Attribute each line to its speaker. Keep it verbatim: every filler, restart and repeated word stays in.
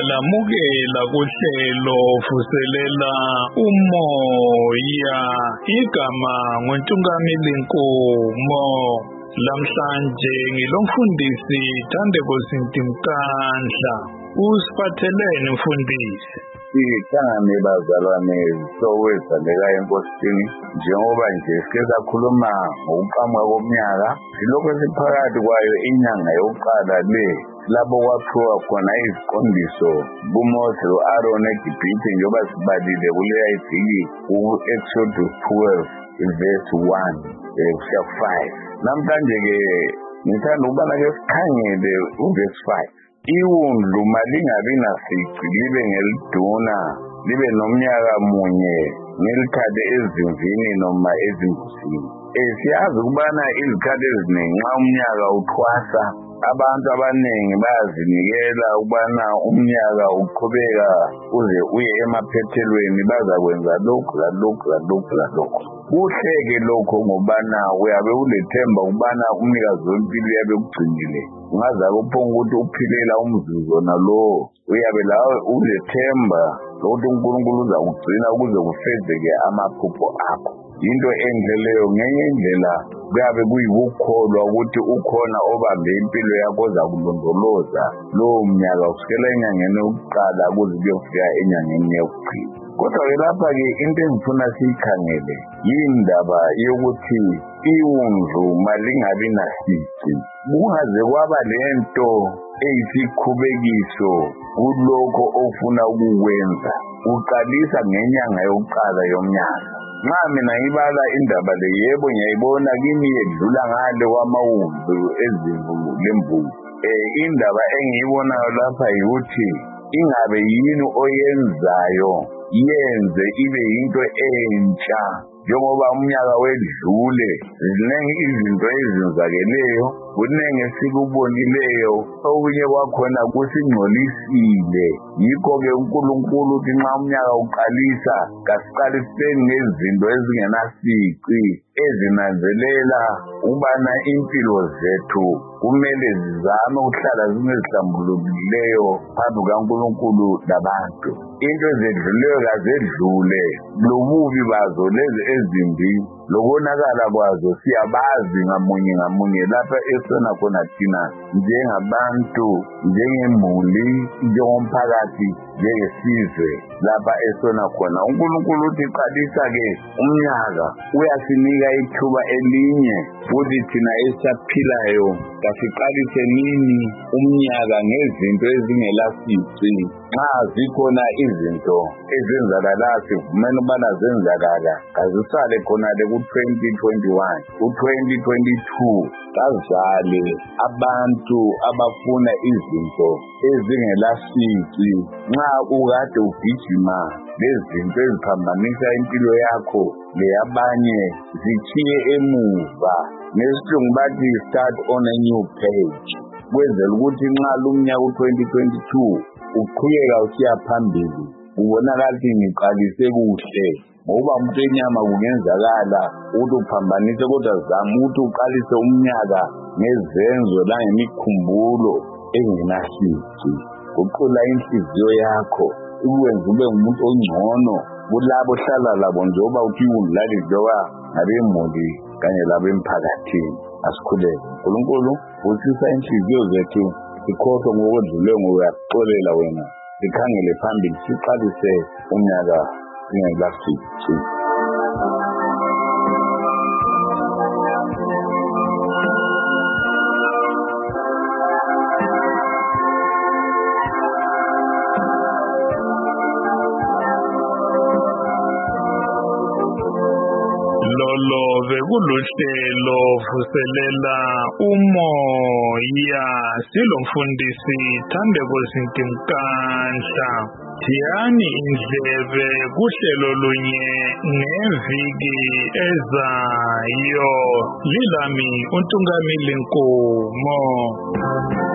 Speaker 1: Siyalamukela kuhlelo vuselela umoya igama nguNtungamili Nkomo. Lamhlanje ngilomfundisi Thandeko Zintimkandla. Usiphathelene mfundisi?
Speaker 2: Sithangane bazalwane sokwezaleka enkosini njengoba nje sike sakhuluma ngokuqhamuka komnyaka silokho siphakathi kwayo inyanga yokuqala le lapho kwaphiwa khona iziqondiso kuMose lo-Aaron eGibhithe njengoba sibalile kuleya iviki ku-Exodus twelve verse one kusiya five. Namhlanje-ke ngithanda ukubana ke sikhangele uverse five. Iwundlu malingabi nasici libe ngeliduna libe nomnyaka munye ngelikhathi ezimvini noma ezimbusini. Siyazi ukubana izikhathi eziningi nxa umnyaka uthwasa abantu abaningi bayazinikela ukubana umnyaka uqhubeka uze uye emaphethelweni bazakwenza lokhu lalokhu lalokhu lalokhu. Kuhleke lokho ngobana uyabe ulethemba ukubana umnikazi wempilo uyabe ukugcinile. Ungazabe uphonga ukuthi uphilela umzuzu nalo uyabe lawe ulethemba lokuthi uNkulunkulu uzakugcina ukuze kufezeke amaphupho akho. Into enhle leyo. Ngenye indlela kuyabe kuyikukholwa ukuthi ukhona obambe impilo yakho ozakulondoloza lowo mnyaka kusukela enyangeni yokuqala kuze kuyofika enyangeni yokuphila. Kodwa-ke lapha-ke into engifuna siyikhangele yindaba yokuthi iwundlu malingabi nasici. Kungaze kwaba lento eyisikhubekiso kulokho ofuna ukukwenza. Uqalisa ngenyanga yokuqala yomnyaka. Nxa mina ngibala indaba le, yebo ngiyayibona kimi yedlula ngale kwamawundlu ezimvu lembuzi. Eh indaba engiyibonayo lapha yikuthi ingabe yini oyenzayo yenze ibe yinto entsha. Njengoba umnyaka wedlule ziningi izinto ezenzakeleyo, kuningi esikubonileyo, okunye kwakhona kusingcolisile. Yikho-ke uNkulunkulu uthi nxa umnyaka uqalisa kasiqaliseni ngezinto ezingenasici ezinanzelela ukubana impilo zethu kumele zizame ukuhlala zinezihlambulukileyo phambi kukaNkulunkulu labantu. Into ezedluleyo kazedlule, lobubi bazo lezi ezimbi lokonakala kwazo siyabazi ngamunye ngamunye lapha esona khona thina njengabantu, njengemuli, njengomphakathi, njengesizwe lapha esona khona. uNkulunkulu uthi qalisa-ke umnyaka uyasinika ithuba elinye futhi thina esaphilayo kasiqalise nini umnyaka ngezinto ezingelasici. Nxa zikhona izinto ezenzakalayo sivumela ukubana zenzakala kazisale khonale ku-twenty twenty-one ku-twenty twenty-two kazale abantu abafuna izinto ezingelasici. Nxa ukade ugijima lezinto eziphambanisa impilo yakho leyabanye zitshiye emuva. Nesilungu bathi start on a new page, kwenzela ukuthi nxa lumnyaka u-twenty twenty-two uqhubeka usiya phambili ubonakala ukuthi ngiqalise kuhle. Ngoba umuntu enyama kungenzakala ukuthi uphambanise, kodwa zama ukuthi uqalise umnyaka ngezenzo langemikhumbulo engenasici. Uqula inhliziyo yakho ukwenza ube ngumuntu ongcono kulabo hlala labo njengoba uthi undlali njengoba nabemuli kanye labemphakathini. Asikhuleke. uNkulunkulu usisa inhliziyo zethu sikhohlwe ngokwedlule ngokuyaxolela wena. Sikhangele phambili siqalise umnyaka singelasici.
Speaker 1: Lolo bekuluhlelo vuselela umoya silomfundisi Thandeko Zintimkandla. Thiyani indlebe kuhlelo lunye ngeviki ezayo. Lilami uNtungamili Nkomo.